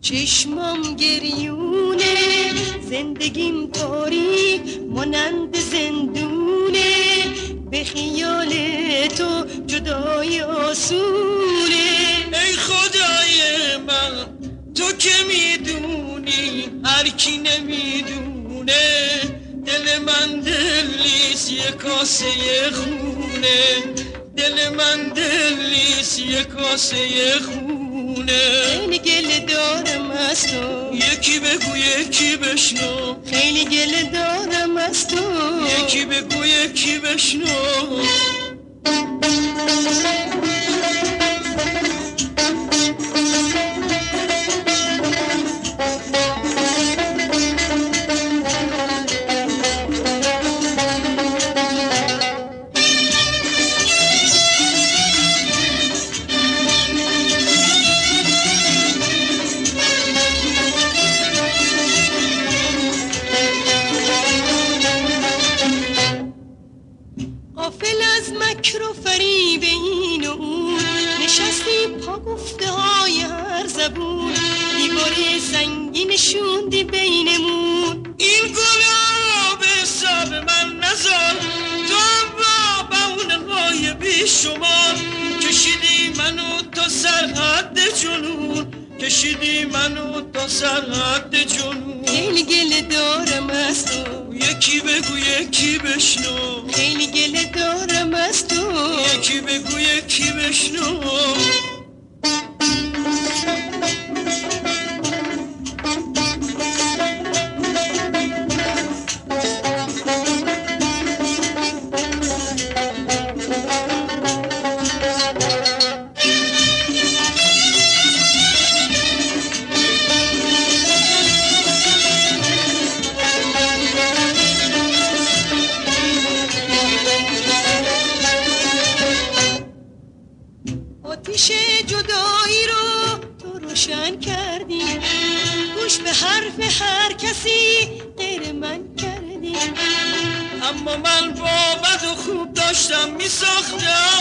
چشمام گریونه، زندگیم تاریک مانند زندونه، به خیال تو جدای آسونه. ای خدای من تو که میدونی هر کی نمیدونه، دل من دل نیست یه کاسه خونه، دل من دل نیست یه کاسه خونه. خیلی گله دارم از تو، یکی بگو یکی بشنو، خیلی گله دارم از تو، یکی بگو یکی بشنو. غافل از مکر و فریب این و اون، نشستی پا گفته های هر زبون، دیواره سنگی نشوندی بینمون. این گلاب حساب من نزار، تو با اون غایبی شما کشیدی منو تا سرحد جنون، کشیدی منو تا سرحد جنون. خیلی گله دارم از تو، یکی بگو یکی بشنو، خیلی گله دارم از تو، یکی بگو یکی بشنو. آتیش جدایی رو تو روشن کردی، گوش به حرف هر کسی غیر من کردی. اما من با بد و خوب داشتم میساختم،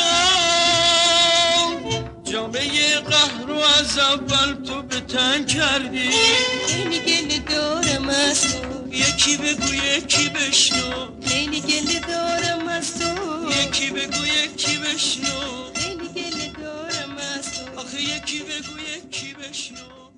جامعه قهر رو از اول تو به تن کردی. خیلی گله دارم از تو، یکی بگو یکی بشنو، خیلی گله دارم از تو، یکی بگو یکی بشنو. خیلی گله دارم از تو. آخه یکی بگو یکی بشنو.